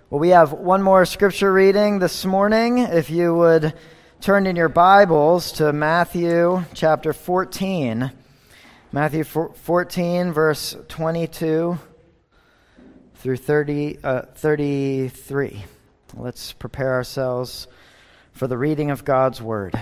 Well, we have one more scripture reading this morning. If you would turn in your Bibles to Matthew chapter 14. Matthew 14, verse 22 through 33. Let's prepare ourselves for the reading of God's Word.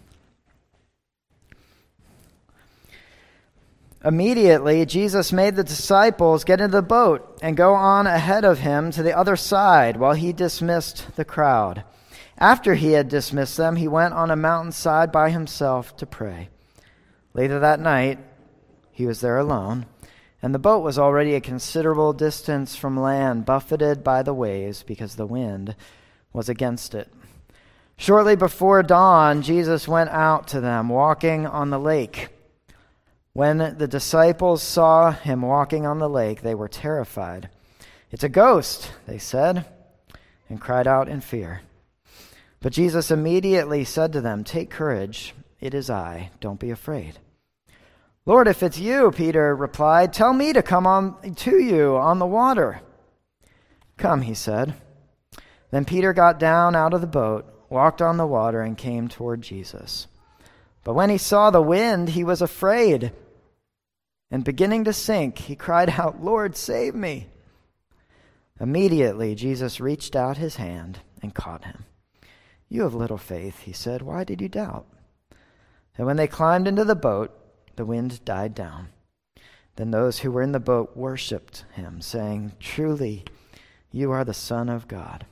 Immediately, Jesus made the disciples get into the boat and go on ahead of him to the other side while he dismissed the crowd. After he had dismissed them, he went on a mountainside by himself to pray. Later that night, he was there alone, and the boat was already a considerable distance from land, buffeted by the waves because the wind was against it. Shortly before dawn, Jesus went out to them, walking on the lake. When the disciples saw him walking on the lake, they were terrified. "It's a ghost," they said, and cried out in fear. But Jesus immediately said to them, "Take courage, it is I, don't be afraid." "Lord, if it's you," Peter replied, "tell me to come on to you on the water." "Come," he said. Then Peter got down out of the boat, walked on the water, and came toward Jesus. But when he saw the wind, he was afraid. And beginning to sink, he cried out, "Lord, save me." Immediately, Jesus reached out his hand and caught him. "You have little faith," he said. "Why did you doubt?" And when they climbed into the boat, the wind died down. Then those who were in the boat worshipped him, saying, "Truly, you are the Son of God."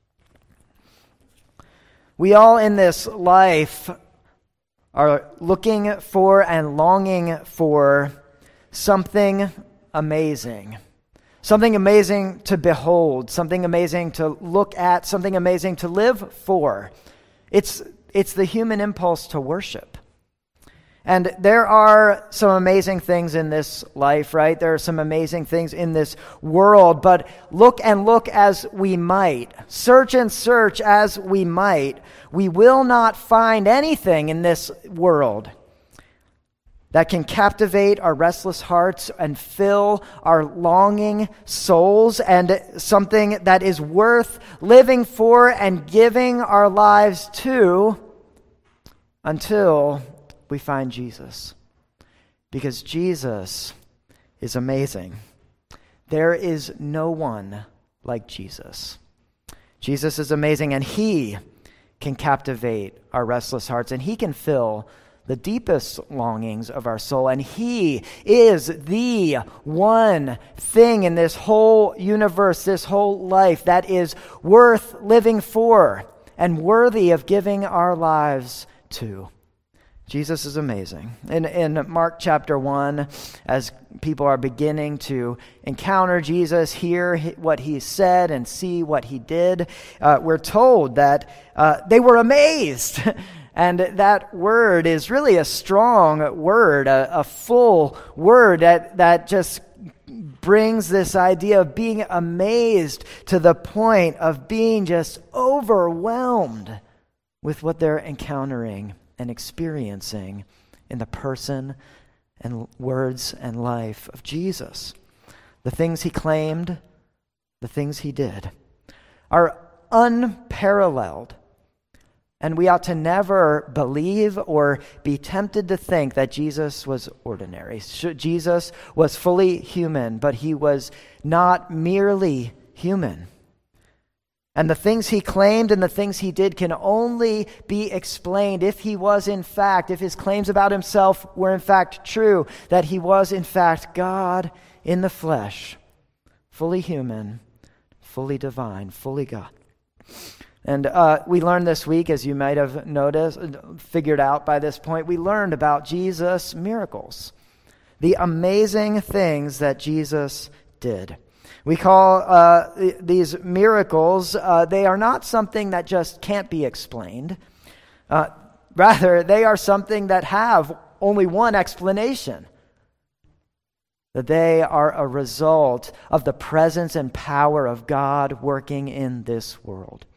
We all in this life are looking for and longing for something amazing to behold, something amazing to look at, something amazing to live for. It's the human impulse to worship. And there are some amazing things in this life, right? There are some amazing things in this world, but look as we might, search and search as we might, we will not find anything in this world that can captivate our restless hearts and fill our longing souls, and something that is worth living for and giving our lives to until we find Jesus. Because Jesus is amazing. There is no one like Jesus. Jesus is amazing, and he can captivate our restless hearts, and he can fill the deepest longings of our soul. And he is the one thing in this whole universe, this whole life, that is worth living for and worthy of giving our lives to. Jesus is amazing. In Mark chapter 1, as people are beginning to encounter Jesus, hear what he said and see what he did, we're told that they were amazed. And that word is really a strong word, a full word that just brings this idea of being amazed to the point of being just overwhelmed with what they're encountering and experiencing in the person and words and life of Jesus. The things he claimed, the things he did, are unparalleled. And we ought to never believe or be tempted to think that Jesus was ordinary. Jesus was fully human, but he was not merely human. And the things he claimed and the things he did can only be explained if his claims about himself were in fact true, that he was in fact God in the flesh, fully human, fully divine, fully God. And we learned this week, as you might have figured out by this point, we learned about Jesus' miracles, the amazing things that Jesus did. We call these miracles, they are not something that just can't be explained. Rather, they are something that have only one explanation. That they are a result of the presence and power of God working in this world.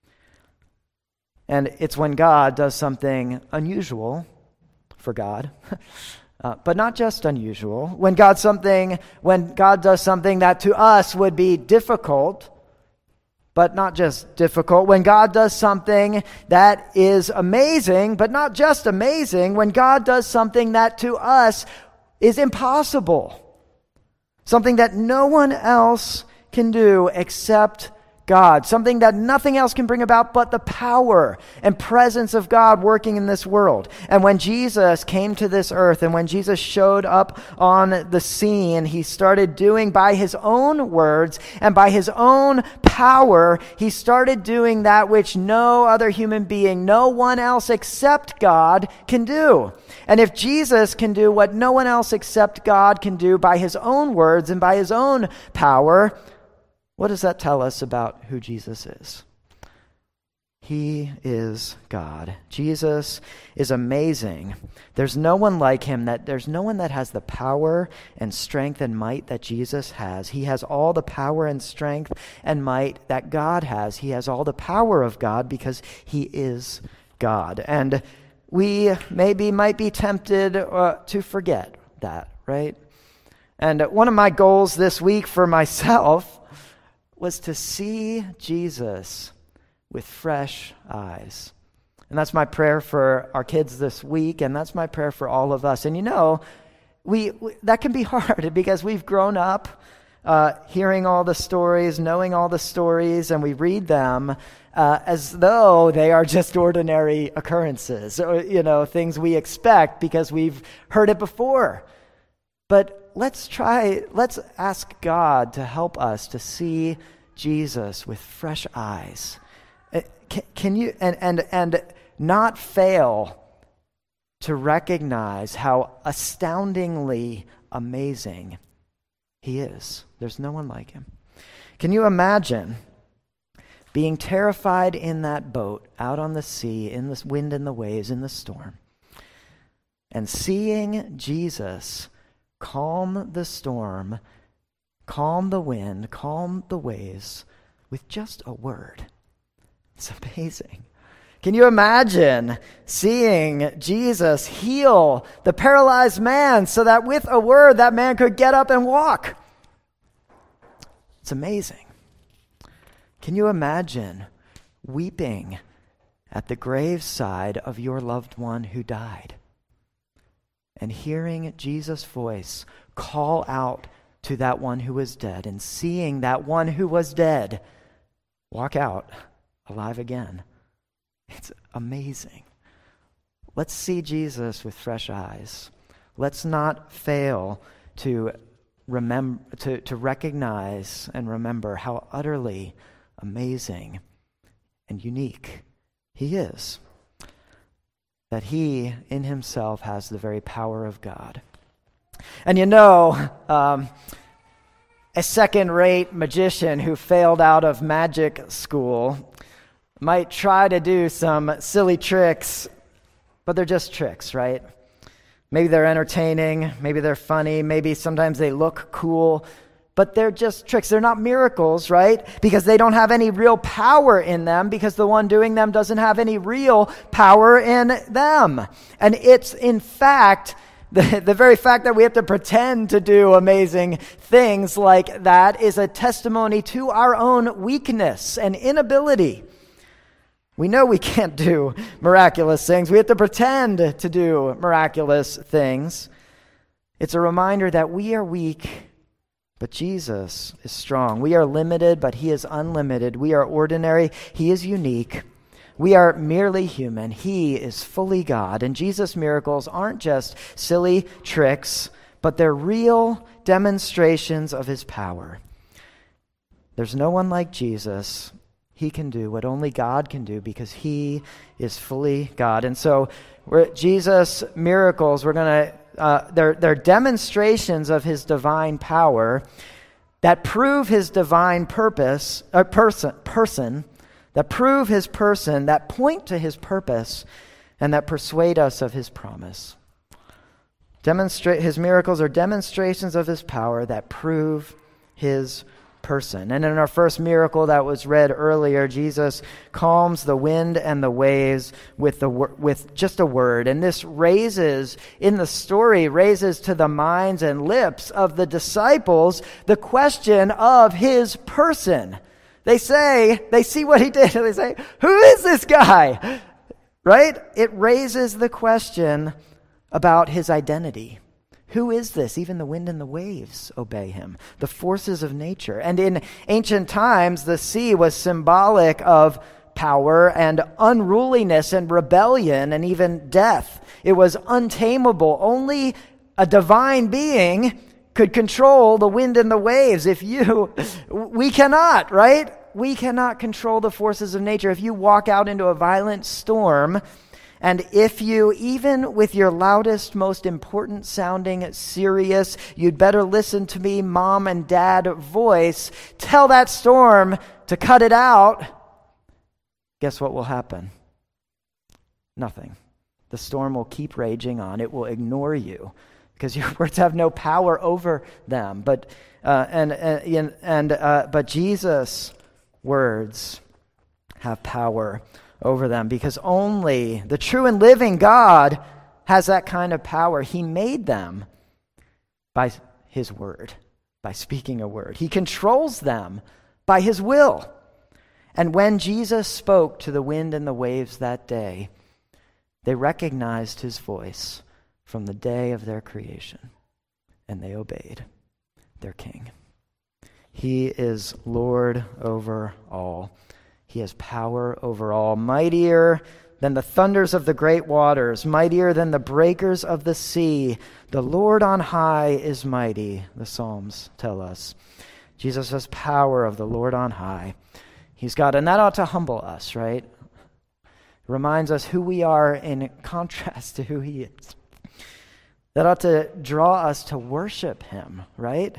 And it's when God does something unusual for God, but not just unusual. When God does something that to us would be difficult, but not just difficult. When God does something that is amazing, but not just amazing. When God does something that to us is impossible. Something that no one else can do except God. Something that nothing else can bring about but the power and presence of God working in this world. And when Jesus came to this earth and when Jesus showed up on the scene, he started doing by his own words and by his own power, he started doing that which no other human being, no one else except God can do. And if Jesus can do what no one else except God can do by his own words and by his own power, what does that tell us about who Jesus is? He is God. Jesus is amazing. There's no one like him. There's no one that has the power and strength and might that Jesus has. He has all the power and strength and might that God has. He has all the power of God because he is God. And we might be tempted to forget that, right? And one of my goals this week for myself was to see Jesus with fresh eyes. And that's my prayer for our kids this week, and that's my prayer for all of us. And you know, we that can be hard because we've grown up hearing all the stories, knowing all the stories, and we read them as though they are just ordinary occurrences, or, things we expect because we've heard it before. But let's ask God to help us to see Jesus with fresh eyes. Can you and not fail to recognize how astoundingly amazing he is? There's no one like him. Can you imagine being terrified in that boat out on the sea, in the wind and the waves, in the storm, and seeing Jesus calm the storm, calm the wind, calm the waves with just a word? It's amazing. Can you imagine seeing Jesus heal the paralyzed man so that with a word that man could get up and walk? It's amazing. Can you imagine weeping at the graveside of your loved one who died and hearing Jesus' voice call out to that one who was dead and seeing that one who was dead walk out alive again? It's amazing. Let's see Jesus with fresh eyes. Let's not fail to recognize and remember how utterly amazing and unique he is. That he in himself has the very power of God. And a second-rate magician who failed out of magic school might try to do some silly tricks, but they're just tricks, right? Maybe they're entertaining, maybe they're funny, maybe sometimes they look cool, but they're just tricks. They're not miracles, right? Because they don't have any real power in them, because the one doing them doesn't have any real power in them. And it's, in fact, the very fact that we have to pretend to do amazing things like that is a testimony to our own weakness and inability. We know we can't do miraculous things. We have to pretend to do miraculous things. It's a reminder that we are weak, but Jesus is strong. We are limited, but he is unlimited. We are ordinary. He is unique. We are merely human. He is fully God. And Jesus' miracles aren't just silly tricks, but they're real demonstrations of his power. There's no one like Jesus. He can do what only God can do because he is fully God. And so Jesus' miracles, they're demonstrations of his divine power that prove his divine person, that prove his person, that point to his purpose, and that persuade us of his promise. His miracles are demonstrations of his power that prove his person. And in our first miracle that was read earlier, Jesus calms the wind and the waves with just a word. And this raises to the minds and lips of the disciples the question of his person. They see what he did, and they say, who is this guy? Right? It raises the question about his identity. Who is this? Even the wind and the waves obey him, the forces of nature. And in ancient times, the sea was symbolic of power and unruliness and rebellion and even death. It was untamable. Only a divine being could control the wind and the waves. We cannot, right? We cannot control the forces of nature. If you walk out into a violent storm, and if you, even with your loudest, most important sounding, serious, you'd better listen to me, mom and dad voice, tell that storm to cut it out, guess what will happen? Nothing. The storm will keep raging on. It will ignore you because your words have no power over them. But Jesus' words have power over them, because only the true and living God has that kind of power. He made them by his word, by speaking a word. He controls them by his will. And when Jesus spoke to the wind and the waves that day, they recognized his voice from the day of their creation, and they obeyed their king. He is Lord over all. He has power over all, mightier than the thunders of the great waters, mightier than the breakers of the sea. The Lord on high is mighty, the Psalms tell us. Jesus has power of the Lord on high. He's God, and that ought to humble us, right? It reminds us who we are in contrast to who he is. That ought to draw us to worship him, right?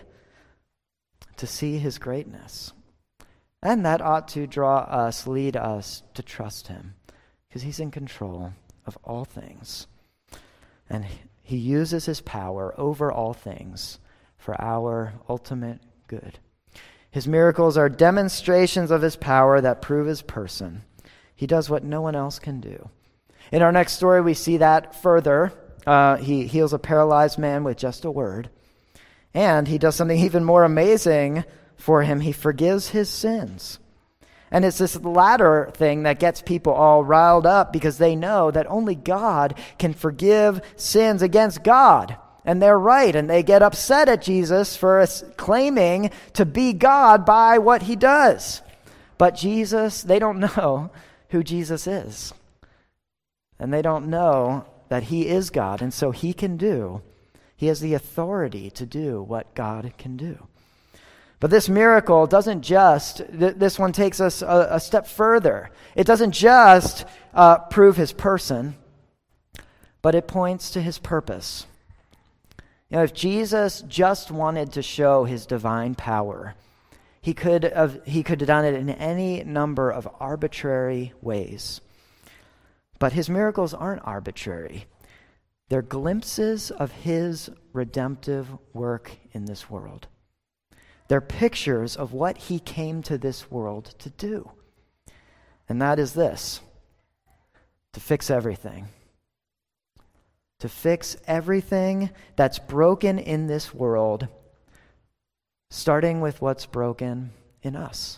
To see his greatness. And that ought to lead us to trust him, because he's in control of all things. And he uses his power over all things for our ultimate good. His miracles are demonstrations of his power that prove his person. He does what no one else can do. In our next story, we see that further. He heals a paralyzed man with just a word. And he does something even more amazing for him. He forgives his sins. And it's this latter thing that gets people all riled up, because they know that only God can forgive sins against God. And they're right, and they get upset at Jesus for claiming to be God by what he does. But they don't know who Jesus is. And they don't know that he is God, and so he has the authority to do what God can do. But this miracle doesn't this one takes us a step further. It doesn't just prove his person, but it points to his purpose. You know, if Jesus just wanted to show his divine power, he could have done it in any number of arbitrary ways. But his miracles aren't arbitrary. They're glimpses of his redemptive work in this world. They're pictures of what he came to this world to do. And that is this: to fix everything. To fix everything that's broken in this world, starting with what's broken in us.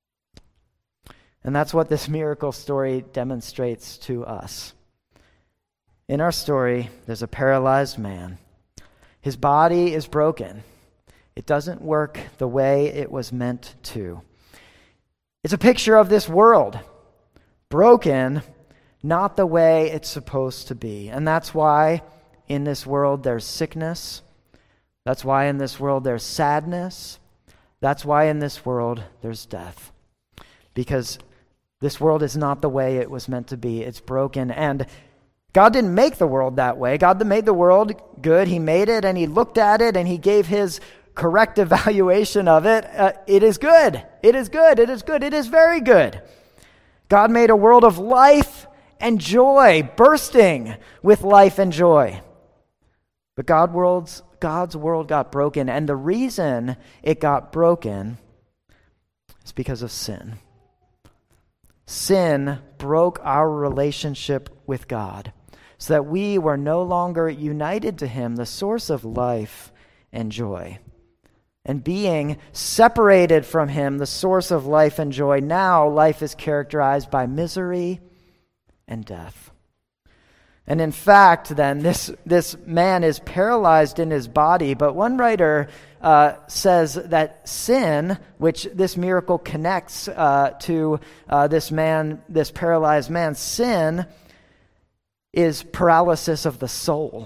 And that's what this miracle story demonstrates to us. In our story, there's a paralyzed man. His body is broken. It doesn't work the way it was meant to. It's a picture of this world, broken, not the way it's supposed to be. And that's why in this world there's sickness. That's why in this world there's sadness. That's why in this world there's death. Because this world is not the way it was meant to be. It's broken. And God didn't make the world that way. God made the world good. He made it, and he looked at it, and he gave his correct evaluation of it. It is good. It is good. It is good. It is very good. God made a world of life and joy, bursting with life and joy. But God's world got broken, and the reason it got broken is because of sin. Sin broke our relationship with God, so that we were no longer united to him, the source of life and joy. And being separated from him, the source of life and joy, now life is characterized by misery and death. And in fact, then, this man is paralyzed in his body, but one writer says that sin, which this miracle connects to this paralyzed man, sin is paralysis of the soul.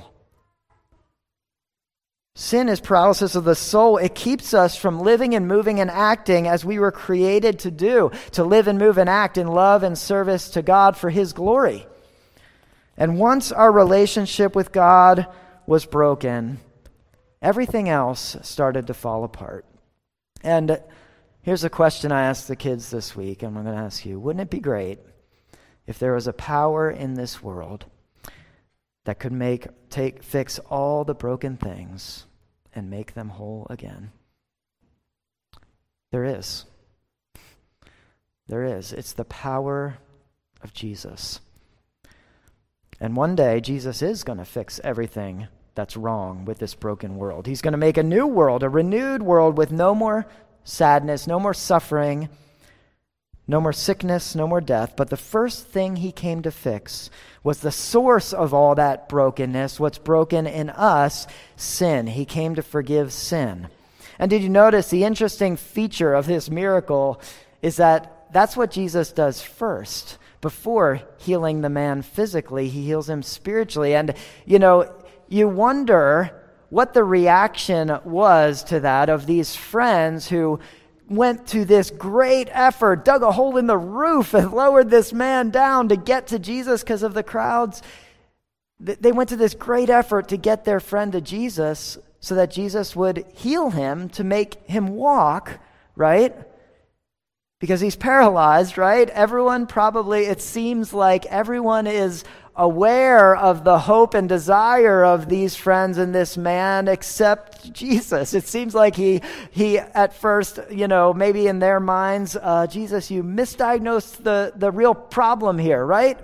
Sin is paralysis of the soul. It keeps us from living and moving and acting as we were created to do, to live and move and act in love and service to God for his glory. And once our relationship with God was broken, everything else started to fall apart. And here's a question I asked the kids this week, and I'm going to ask you. Wouldn't it be great if there was a power in this world that could fix all the broken things and make them whole again? There is. There is. It's the power of Jesus. And one day, Jesus is going to fix everything that's wrong with this broken world. He's going to make a new world, a renewed world with no more sadness, no more suffering, no more sickness, no more death. But the first thing he came to fix was the source of all that brokenness, what's broken in us, sin. He came to forgive sin. And did you notice the interesting feature of this miracle is that that's what Jesus does first. Before healing the man physically, he heals him spiritually. And, you wonder what the reaction was to that of these friends who went to this great effort, dug a hole in the roof and lowered this man down to get to Jesus because of the crowds. They went to this great effort to get their friend to Jesus so that Jesus would heal him, to make him walk, right? Because he's paralyzed, right? It seems like everyone is aware of the hope and desire of these friends and this man except Jesus. It seems like he at first, maybe in their minds, Jesus, you misdiagnosed the real problem here, right?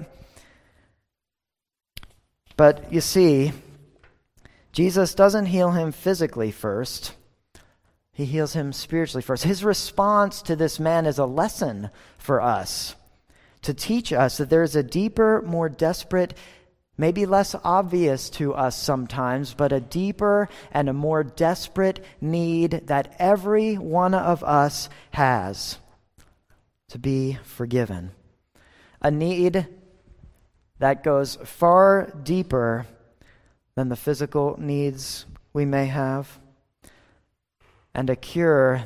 But you see, Jesus doesn't heal him physically first. He heals him spiritually first. His response to this man is a lesson for us, to teach us that there is a deeper, more desperate, maybe less obvious to us sometimes, but a deeper and a more desperate need that every one of us has to be forgiven. A need that goes far deeper than the physical needs we may have. And a cure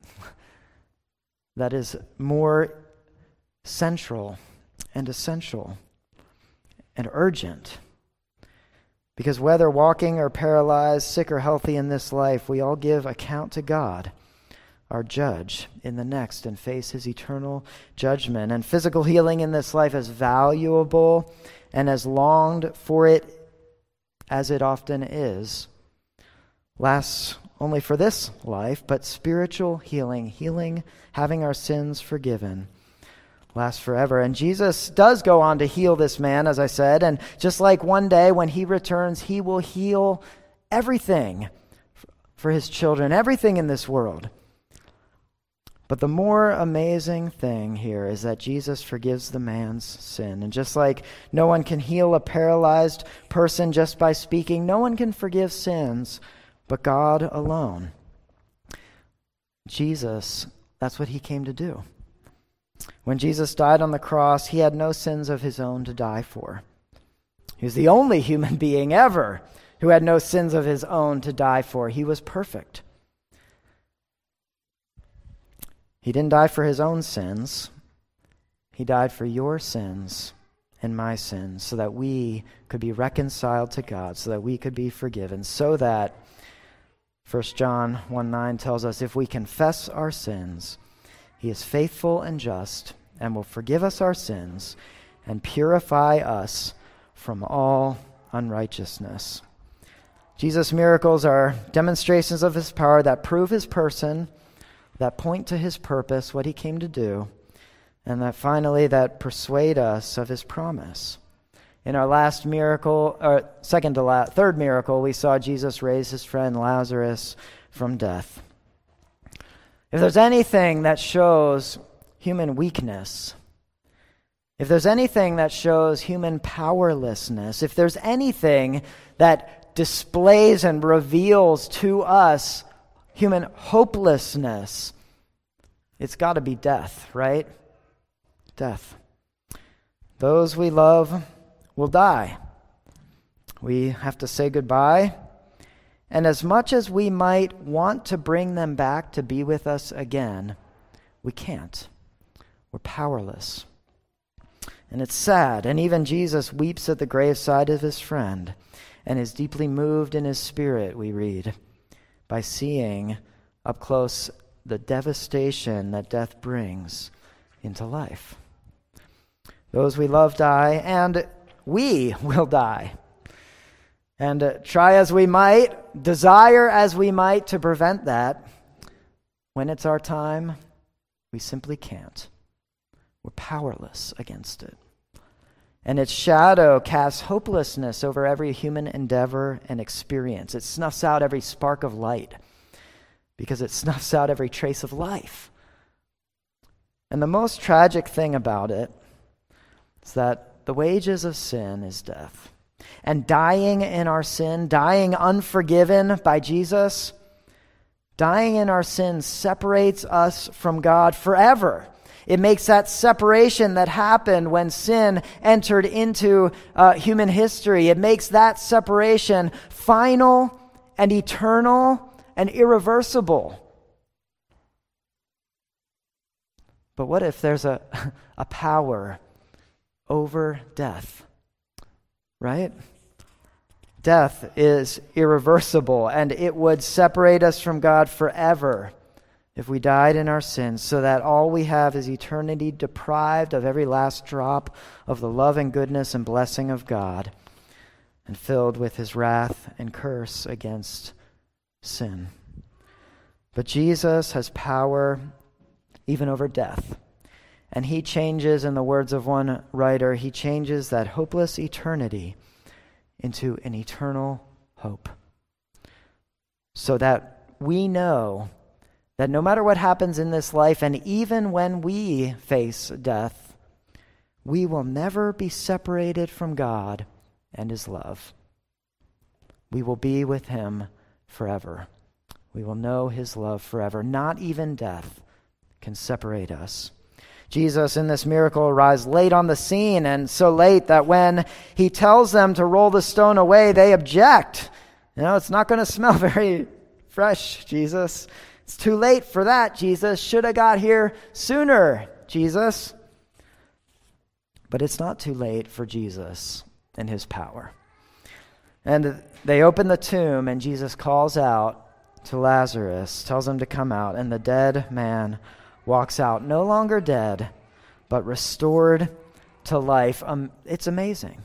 that is more central and essential and urgent. Because whether walking or paralyzed, sick or healthy in this life, we all give account to God, our judge, in the next, and face his eternal judgment. And physical healing in this life, as valuable and as longed for it as it often is, lasts only for this life, but spiritual healing, having our sins forgiven, lasts forever. And Jesus does go on to heal this man, as I said, and just like one day when he returns, he will heal everything for his children, everything in this world. But the more amazing thing here is that Jesus forgives the man's sin. And just like no one can heal a paralyzed person just by speaking, no one can forgive sins but God alone. Jesus, that's what he came to do. When Jesus died on the cross, he had no sins of his own to die for. He was the only human being ever who had no sins of his own to die for. He was perfect. He didn't die for his own sins. He died for your sins and my sins so that we could be reconciled to God, so that we could be forgiven, so that 1 John 1:9 tells us, if we confess our sins, he is faithful and just and will forgive us our sins and purify us from all unrighteousness. Jesus' miracles are demonstrations of his power that prove his person, that point to his purpose, what he came to do, and that finally that persuade us of his promise. In our last miracle, or third miracle, we saw Jesus raise his friend Lazarus from death. if there's anything that shows human weakness, if there's anything that shows human powerlessness, if there's anything that displays and reveals to us human hopelessness, it's got to be death, right? Death. Those we love will die. We have to say goodbye. And as much as we might want to bring them back to be with us again, we can't. We're powerless. And it's sad. And even Jesus weeps at the graveside of his friend and is deeply moved in his spirit, we read, by seeing up close the devastation that death brings into life. Those we love die, and we will die. And try as we might, desire as we might to prevent that, when it's our time, we simply can't. We're powerless against it. And its shadow casts hopelessness over every human endeavor and experience. It snuffs out every spark of light because it snuffs out every trace of life. And the most tragic thing about it is that the wages of sin is death. And dying in our sin, dying unforgiven by Jesus, dying in our sin separates us from God forever. It makes that separation that happened when sin entered into human history. It makes that separation final and eternal and irreversible. But what if there's a power over death? Right? Death is irreversible, and it would separate us from God forever if we died in our sins, so that all we have is eternity deprived of every last drop of the love and goodness and blessing of God, and filled with his wrath and curse against sin. But Jesus has power even over death. And he changes, in the words of one writer, he changes that hopeless eternity into an eternal hope. So that we know that no matter what happens in this life, and even when we face death, we will never be separated from God and his love. We will be with him forever. We will know his love forever. Not even death can separate us. Jesus in this miracle arrives late on the scene, and so late that when he tells them to roll the stone away, they object. It's not going to smell very fresh, Jesus. It's too late for that, Jesus. Should have got here sooner, Jesus. But it's not too late for Jesus and his power. And they open the tomb, and Jesus calls out to Lazarus, tells him to come out, and the dead man walks out, no longer dead, but restored to life. It's amazing.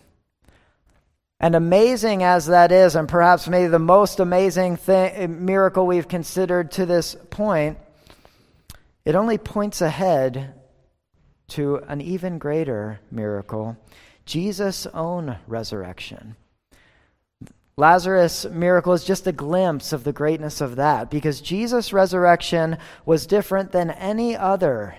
And amazing as that is, and perhaps maybe the most amazing miracle we've considered to this point, it only points ahead to an even greater miracle, Jesus' own resurrection. Lazarus' miracle is just a glimpse of the greatness of that, because Jesus' resurrection was different than any other.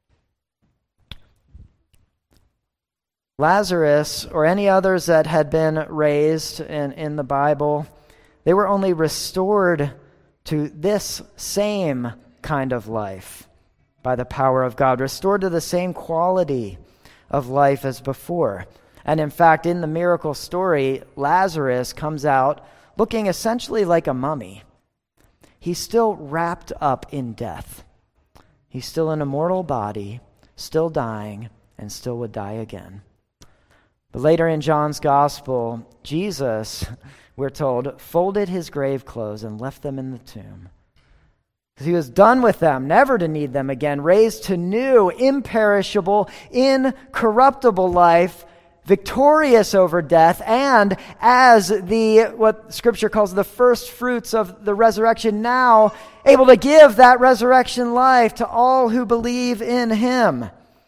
Lazarus, or any others that had been raised in the Bible, they were only restored to this same kind of life by the power of God, restored to the same quality of life as before. And in fact, in the miracle story, Lazarus comes out looking essentially like a mummy. He's still wrapped up in death. He's still in a mortal body, still dying, and still would die again. But later in John's gospel, Jesus, we're told, folded his grave clothes and left them in the tomb. Because he was done with them, never to need them again, raised to new, imperishable, incorruptible life, victorious over death, and as what Scripture calls the first fruits of the resurrection, now able to give that resurrection life to all who believe in him.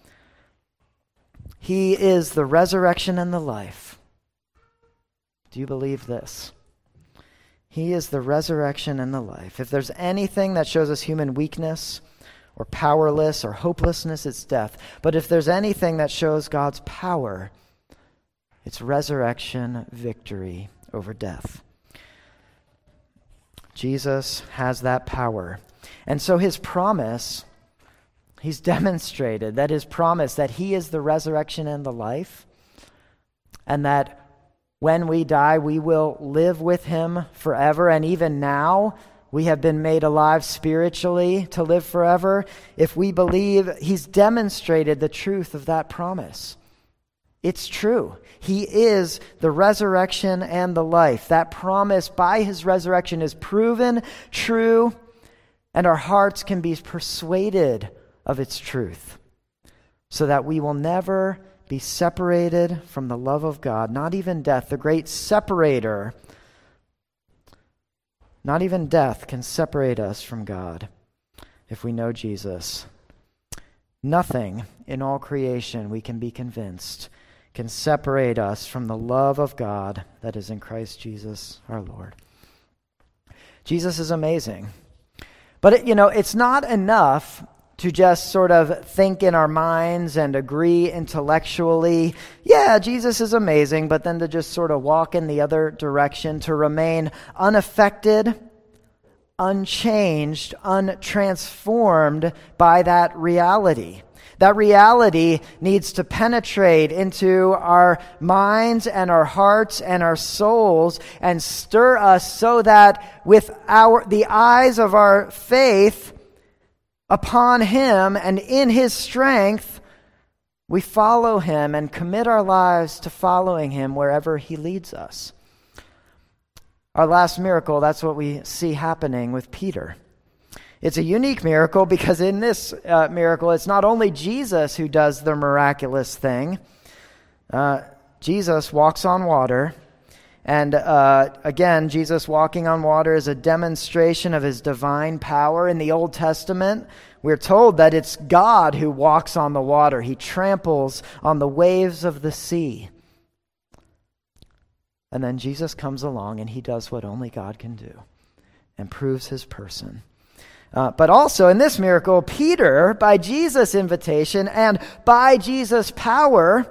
He is the resurrection and the life. Do you believe this? He is the resurrection and the life. If there's anything that shows us human weakness or powerless or hopelessness, it's death. But if there's anything that shows God's power, it's resurrection, victory over death. Jesus has that power. And so his promise, he's demonstrated that his promise that he is the resurrection and the life, and that when we die, we will live with him forever. And even now, we have been made alive spiritually to live forever. If we believe, he's demonstrated the truth of that promise. It's true. He is the resurrection and the life. That promise by his resurrection is proven true, and our hearts can be persuaded of its truth, so that we will never be separated from the love of God. Not even death, the great separator, not even death can separate us from God if we know Jesus. Nothing in all creation, we can be convinced, can separate us from the love of God that is in Christ Jesus our Lord. Jesus is amazing. But it's not enough to just sort of think in our minds and agree intellectually, yeah, Jesus is amazing, but then to just sort of walk in the other direction, to remain unaffected, unchanged, untransformed by that reality. That reality needs to penetrate into our minds and our hearts and our souls and stir us so that with the eyes of our faith upon him and in his strength, we follow him and commit our lives to following him wherever he leads us. Our last miracle, that's what we see happening with Peter. It's a unique miracle because in this miracle, it's not only Jesus who does the miraculous thing. Jesus walks on water. And again, Jesus walking on water is a demonstration of his divine power. In the Old Testament, we're told that it's God who walks on the water. He tramples on the waves of the sea. And then Jesus comes along and he does what only God can do and proves his person. But also in this miracle, Peter, by Jesus' invitation and by Jesus' power,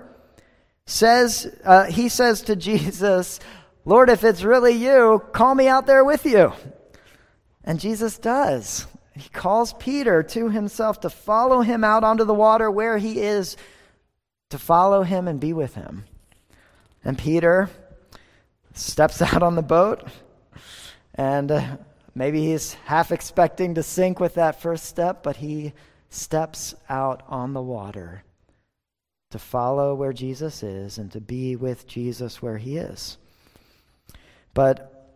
he says to Jesus, Lord, if it's really you, call me out there with you. And Jesus does. He calls Peter to himself to follow him out onto the water where he is, to follow him and be with him. And Peter steps out on the boat, and maybe he's half expecting to sink with that first step, but he steps out on the water to follow where Jesus is and to be with Jesus where he is. But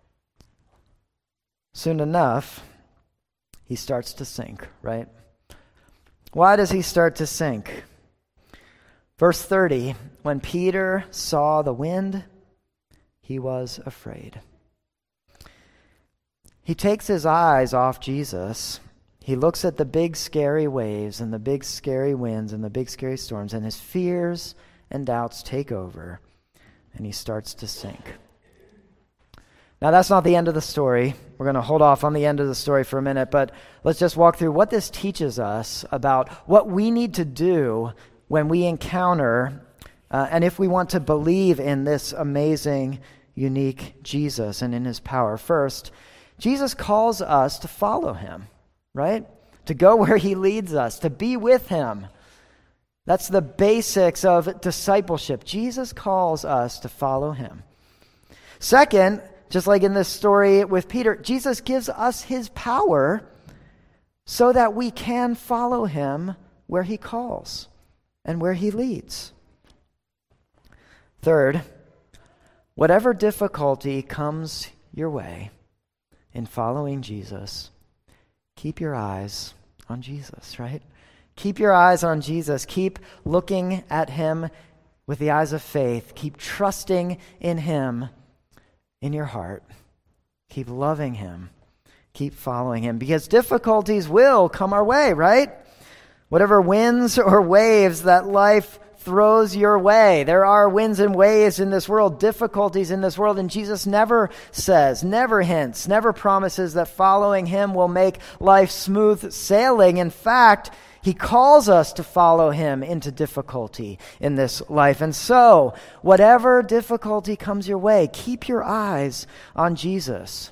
soon enough, he starts to sink, right? Why does he start to sink? Verse 30, when Peter saw the wind, he was afraid. He takes his eyes off Jesus. He looks at the big scary waves and the big scary winds and the big scary storms, and his fears and doubts take over, and he starts to sink. Now, that's not the end of the story. We're going to hold off on the end of the story for a minute, but let's just walk through what this teaches us about what we need to do when we encounter, and if we want to believe in this amazing, unique Jesus and in his power. First, Jesus calls us to follow him, right? To go where he leads us, to be with him. That's the basics of discipleship. Jesus calls us to follow him. Second, just like in this story with Peter, Jesus gives us his power so that we can follow him where he calls and where he leads. Third, whatever difficulty comes your way in following Jesus, keep your eyes on Jesus, right? Keep your eyes on Jesus. Keep looking at him with the eyes of faith. Keep trusting in him in your heart. Keep loving him. Keep following him, because difficulties will come our way, right? Whatever winds or waves that life throws your way. There are winds and waves in this world, difficulties in this world, and Jesus never says, never hints, never promises that following him will make life smooth sailing. In fact, he calls us to follow him into difficulty in this life. And so, whatever difficulty comes your way, keep your eyes on Jesus.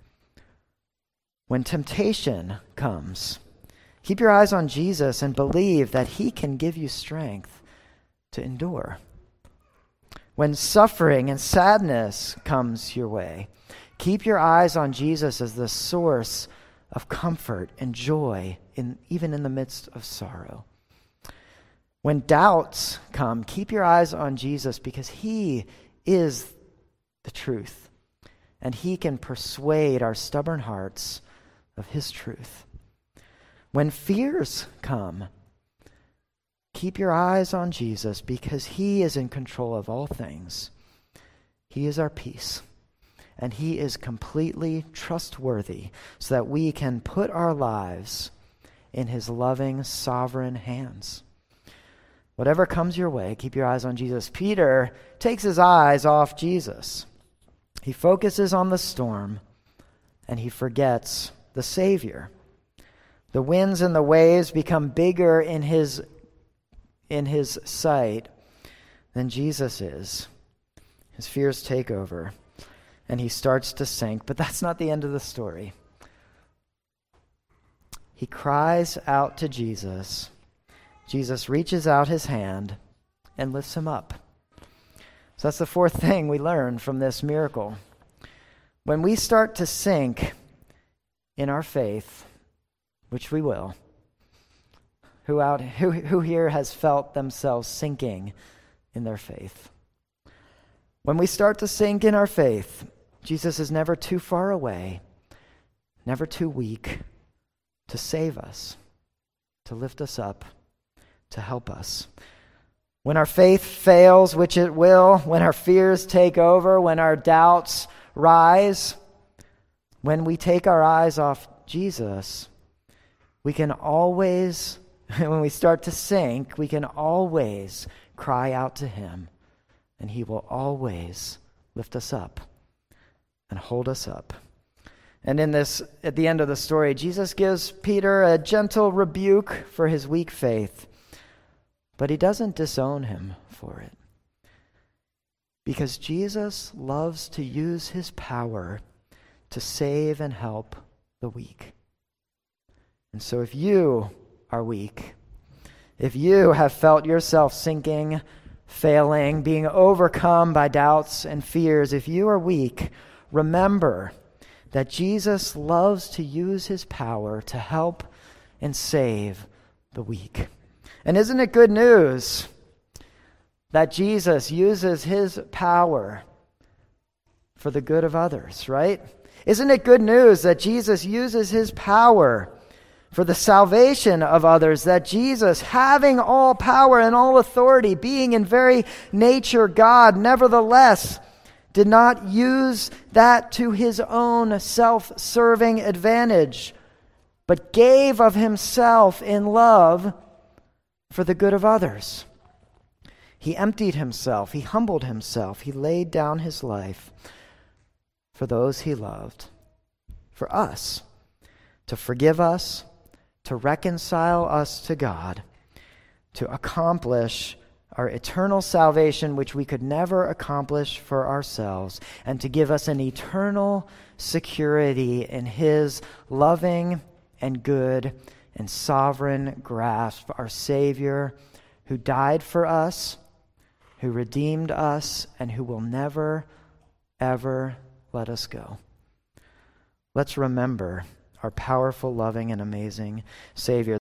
When temptation comes, keep your eyes on Jesus and believe that he can give you strength to endure. When suffering and sadness comes your way, keep your eyes on Jesus as the source of comfort and joy, even in the midst of sorrow. When doubts come, keep your eyes on Jesus because he is the truth, and he can persuade our stubborn hearts of his truth. When fears come, keep your eyes on Jesus because he is in control of all things. He is our peace. And he is completely trustworthy so that we can put our lives in his loving, sovereign hands. Whatever comes your way, keep your eyes on Jesus. Peter takes his eyes off Jesus. He focuses on the storm, and he forgets the Savior. The winds and the waves become bigger in his sight than Jesus is. His fears take over, and he starts to sink. But that's not the end of the story. He cries out to Jesus. Jesus reaches out his hand and lifts him up. So that's the fourth thing we learn from this miracle. When we start to sink in our faith, which we will, who here has felt themselves sinking in their faith? When we start to sink in our faith, Jesus is never too far away, never too weak to save us, to lift us up, to help us. When our faith fails, which it will, when our fears take over, when our doubts rise, when we take our eyes off Jesus, we can always, when we start to sink, we can always cry out to him, and he will always lift us up and hold us up. And at the end of the story, Jesus gives Peter a gentle rebuke for his weak faith, but he doesn't disown him for it. Because Jesus loves to use his power to save and help the weak. And so if you are weak, if you have felt yourself sinking, failing, being overcome by doubts and fears, if you are weak, remember that Jesus loves to use his power to help and save the weak. And isn't it good news that Jesus uses his power for the good of others, right? Isn't it good news that Jesus uses his power for the salvation of others, that Jesus, having all power and all authority, being in very nature God, nevertheless did not use that to his own self-serving advantage, but gave of himself in love for the good of others. He emptied himself, he humbled himself, he laid down his life for those he loved, for us, to forgive us, to reconcile us to God, to accomplish our eternal salvation, which we could never accomplish for ourselves, and to give us an eternal security in his loving and good and sovereign grasp, our Savior, who died for us, who redeemed us, and who will never, ever let us go. Let's remember our powerful, loving, and amazing Savior.